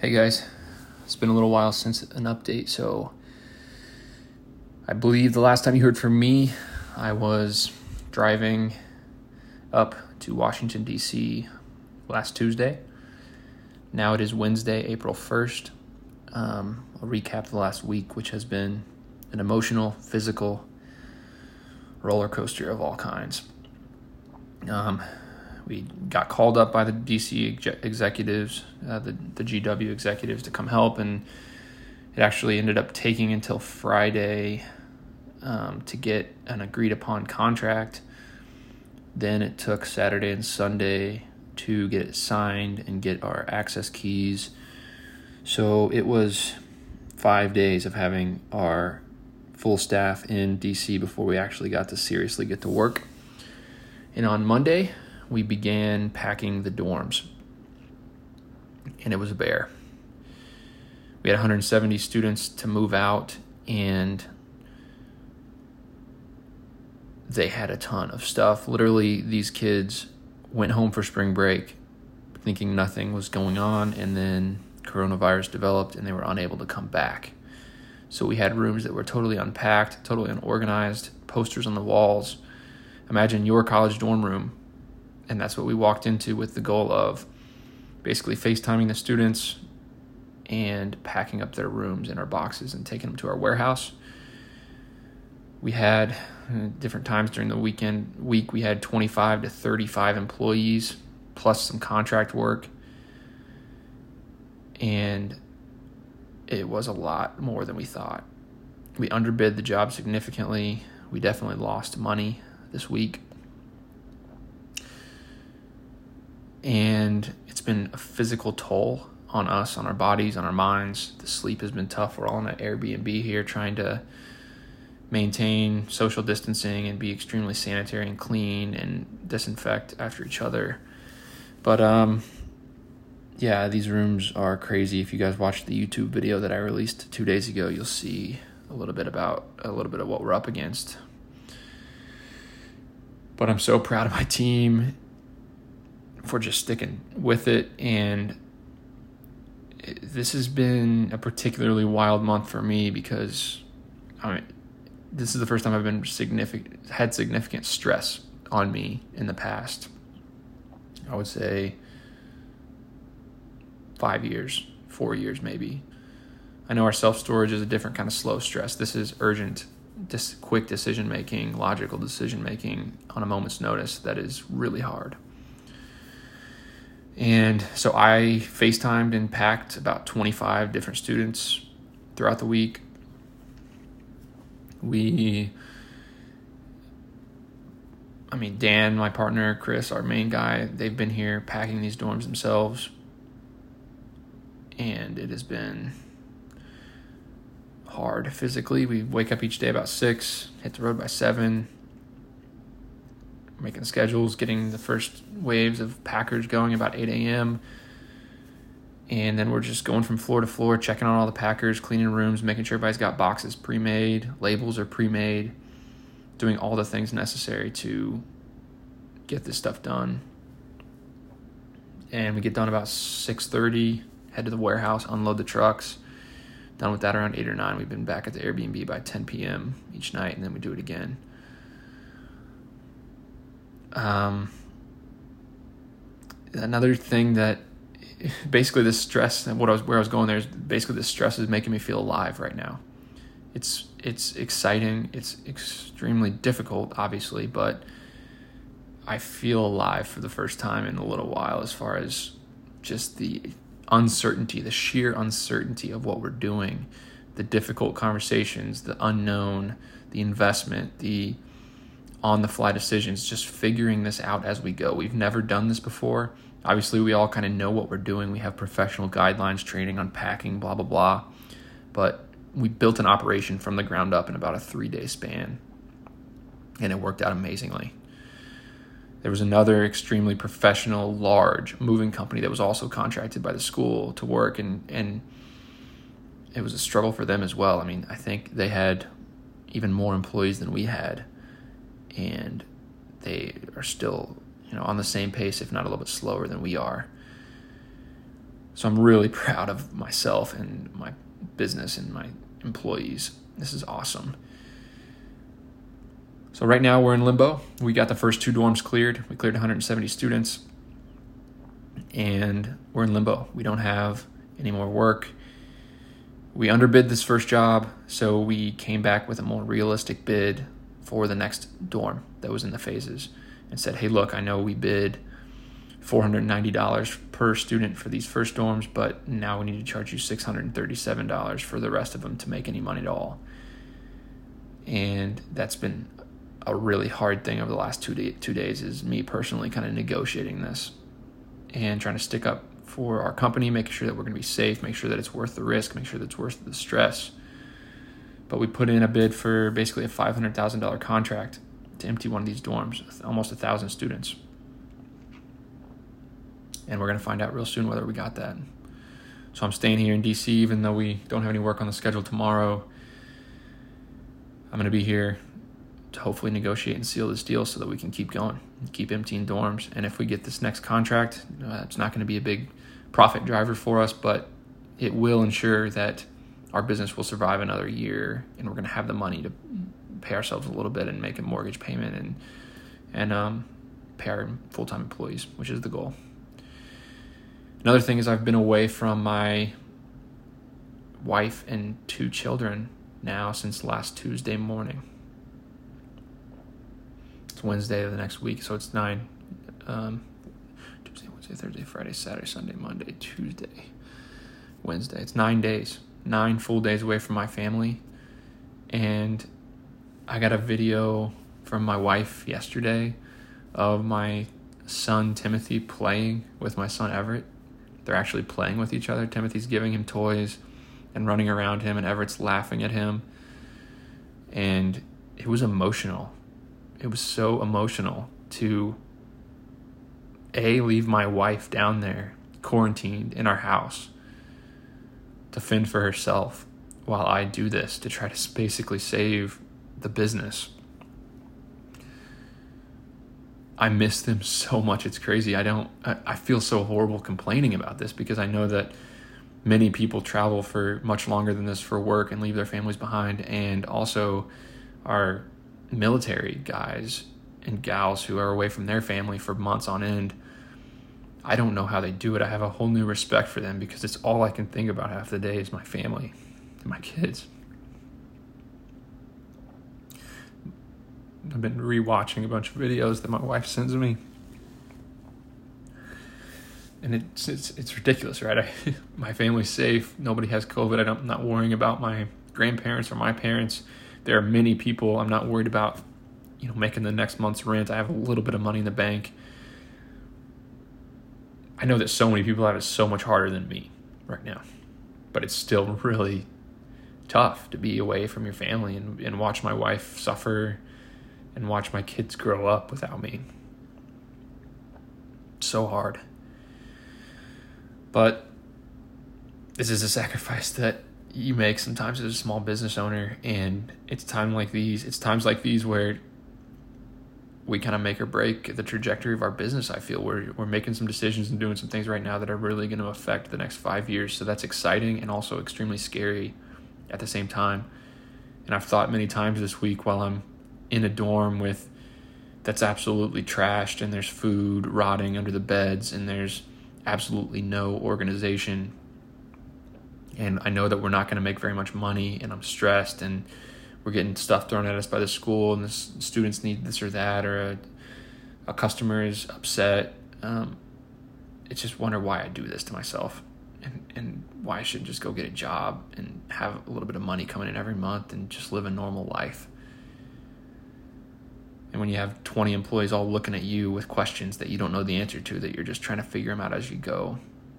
Hey guys, it's been a little while since an update, so I believe the last time you heard from me, I was driving up to Washington, D.C. last Tuesday. Now it is Wednesday, April 1st. I'll recap the last week, which has been an emotional, physical roller coaster of all kinds. We got called up by the DC executives, the GW executives, to come help, and it actually ended up taking until Friday to get an agreed-upon contract. Then it took Saturday and Sunday to get it signed and get our access keys. So it was 5 days of having our full staff in DC before we actually got to seriously get to work. And on Monday, we began packing the dorms, and it was a bear. We had 170 students to move out, and they had a ton of stuff. Literally, these kids went home for spring break thinking nothing was going on, and then coronavirus developed, and they were unable to come back. So we had rooms that were totally unpacked, totally unorganized, posters on the walls. Imagine your college dorm room. And that's what we walked into with the goal of basically FaceTiming the students and packing up their rooms in our boxes and taking them to our warehouse. We had different times during the week, we had 25 to 35 employees plus some contract work. And it was a lot more than we thought. We underbid the job significantly. We definitely lost money this week. And it's been a physical toll on us, on our bodies, on our minds. The sleep has been tough. We're all in an Airbnb here trying to maintain social distancing and be extremely sanitary and clean and disinfect after each other. But yeah, these rooms are crazy. If you guys watched the YouTube video that I released 2 days ago, you'll see a little bit of what we're up against. But I'm so proud of my team for just sticking with it, and this has been a particularly wild month for me because this is the first time I've been had significant stress on me in the past, I would say 5 years, 4 years maybe. I know our self-storage is a different kind of slow stress. This is urgent, quick decision-making, logical decision-making on a moment's notice that is really hard. And so I FaceTimed and packed about 25 different students throughout the week. Dan, my partner, Chris, our main guy, they've been here packing these dorms themselves. And it has been hard physically. We wake up each day about 6, hit the road by 7. Making schedules, getting the first waves of packers going about 8 a.m. And then we're just going from floor to floor, checking on all the packers, cleaning rooms, making sure everybody's got boxes pre-made, labels are pre-made, doing all the things necessary to get this stuff done. And we get done about 6:30, head to the warehouse, unload the trucks. Done with that around 8 or 9. We've been back at the Airbnb by 10 p.m. each night, and then we do it again. Another thing that basically this stress and where I was going there is basically this stress is making me feel alive right now. It's exciting. It's extremely difficult, obviously, but I feel alive for the first time in a little while as far as just the uncertainty, the sheer uncertainty of what we're doing, the difficult conversations, the unknown, the investment, the on-the-fly decisions, just figuring this out as we go. We've never done this before. Obviously, we all kind of know what we're doing. We have professional guidelines, training on packing, blah, blah, blah. But we built an operation from the ground up in about a 3-day span, and it worked out amazingly. There was another extremely professional, large moving company that was also contracted by the school to work, and it was a struggle for them as well. I think they had even more employees than we had, and they are still, on the same pace, if not a little bit slower than we are. So I'm really proud of myself and my business and my employees. This is awesome. So right now we're in limbo. We got the first 2 dorms cleared. We cleared 170 students. And we're in limbo. We don't have any more work. We underbid this first job, so we came back with a more realistic bid for the next dorm that was in the phases and said, hey, look, I know we bid $490 per student for these first dorms, but now we need to charge you $637 for the rest of them to make any money at all. And that's been a really hard thing over the last 2 days is me personally kind of negotiating this and trying to stick up for our company, making sure that we're going to be safe, make sure that it's worth the risk, make sure that it's worth the stress. But we put in a bid for basically a $500,000 contract to empty one of these dorms, almost 1,000 students. And we're going to find out real soon whether we got that. So I'm staying here in DC, even though we don't have any work on the schedule tomorrow. I'm going to be here to hopefully negotiate and seal this deal so that we can keep going, keep emptying dorms. And if we get this next contract, it's not going to be a big profit driver for us, but it will ensure that our business will survive another year, and we're going to have the money to pay ourselves a little bit and make a mortgage payment and pay our full-time employees, which is the goal. Another thing is I've been away from my wife and 2 children now since last Tuesday morning. It's Wednesday of the next week, so it's 9. Tuesday, Wednesday, Thursday, Friday, Saturday, Sunday, Monday, Tuesday, Wednesday. It's 9 days, 9 full days away from my family. And I got a video from my wife yesterday of my son Timothy playing with my son Everett. They're actually playing with each other. Timothy's giving him toys and running around him, and Everett's laughing at him. And it was emotional. It was so emotional to leave my wife down there quarantined in our house to fend for herself while I do this to try to basically save the business. I miss them so much. It's crazy. I feel so horrible complaining about this because I know that many people travel for much longer than this for work and leave their families behind, and also our military guys and gals who are away from their family for months on end. I don't know how they do it. I have a whole new respect for them because it's all I can think about half the day is my family and my kids. I've been rewatching a bunch of videos that my wife sends me. And it's ridiculous, right? My family's safe. Nobody has COVID. I'm not worrying about my grandparents or my parents. There are many people I'm not worried about, making the next month's rent. I have a little bit of money in the bank. I know that so many people have it so much harder than me right now. But it's still really tough to be away from your family and watch my wife suffer and watch my kids grow up without me. So hard. But this is a sacrifice that you make sometimes as a small business owner, and it's times like these where we kind of make or break the trajectory of our business. I feel we're making some decisions and doing some things right now that are really going to affect the next 5 years. So that's exciting and also extremely scary at the same time. And I've thought many times this week while I'm in a dorm that's absolutely trashed, and there's food rotting under the beds, and there's absolutely no organization, and I know that we're not going to make very much money, and I'm stressed, and we're getting stuff thrown at us by the school, and the students need this or that, or a customer is upset. It's just wonder why I do this to myself, and why I shouldn't just go get a job and have a little bit of money coming in every month and just live a normal life. And when you have 20 employees all looking at you with questions that you don't know the answer to, that you're just trying to figure them out as you go.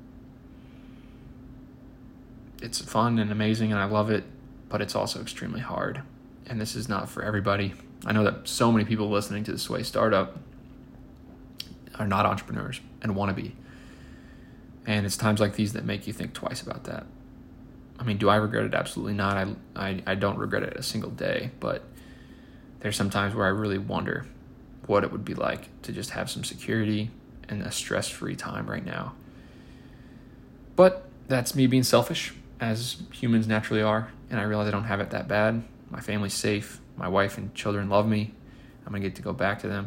It's fun and amazing, and I love it, but it's also extremely hard. And this is not for everybody. I know that so many people listening to the Sway Startup are not entrepreneurs and want to be. And it's times like these that make you think twice about that. I mean, do I regret it? Absolutely not. I don't regret it a single day, but there's some times where I really wonder what it would be like to just have some security and a stress-free time right now. But that's me being selfish, as humans naturally are, and I realize I don't have it that bad. My family's safe. My wife and children love me. I'm going to get to go back to them.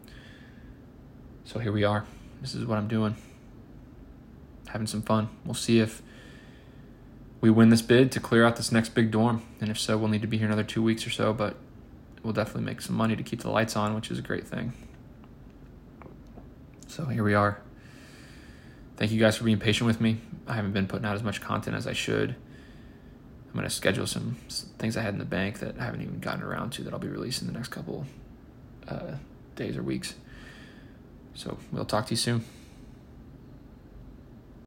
So here we are. This is what I'm doing. Having some fun. We'll see if we win this bid to clear out this next big dorm. And if so, we'll need to be here another 2 weeks or so, but we'll definitely make some money to keep the lights on, which is a great thing. So here we are. Thank you guys for being patient with me. I haven't been putting out as much content as I should. I'm going to schedule some things I had in the bank that I haven't even gotten around to that I'll be releasing the next couple days or weeks. So we'll talk to you soon.